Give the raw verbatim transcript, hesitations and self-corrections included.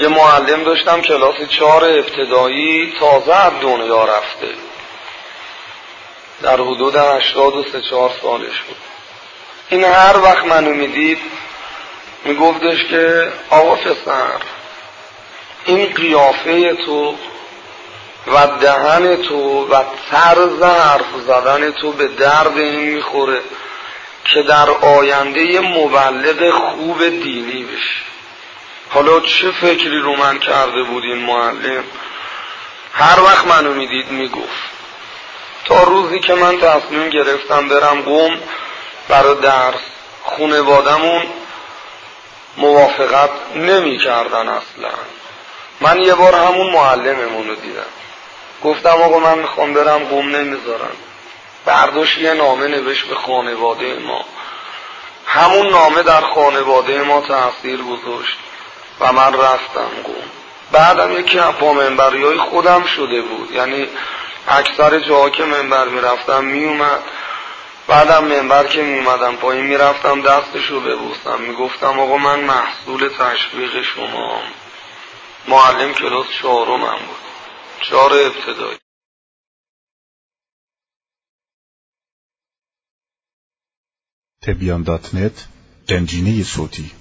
یه معلم داشتم کلاس چهار ابتدایی، تازه از دنیا رفته، در حدود هشتاد و سه چهار سالش بود. این هر وقت منو میدید میگفتش که آقا پسر، این قیافه تو و دهن تو و طرز حرف زدن تو به درد این میخوره که در آینده مبلغ خوب دینی بشی. حالا چه فکری رو من کرده بود این معلم؟ هر وقت منو میدید میگفت، تا روزی که من تصمیم گرفتم برم قم برای درس. خانواده‌مون موافقت نمی کردن اصلا. من یه بار همون معلممون رو دیدم، گفتم آقا من میخوام برم قم، نمیذارن. برداشت یه نامه نوشت به خانواده ما، همون نامه در خانواده ما تأثیر گذاشت و من رفتم قم. بعدم یکی با منبری های خودم شده بود، یعنی اکثر جاها که منبر میرفتم میومد، بعدم منبر که میومدم پایین میرفتم دستشو ببوسم، میگفتم آقا من محصول تشویق شما. معلم کلاس چهارم هم بود، چهار ابتدایی. تبیان دات نت، گنجینه صوتی.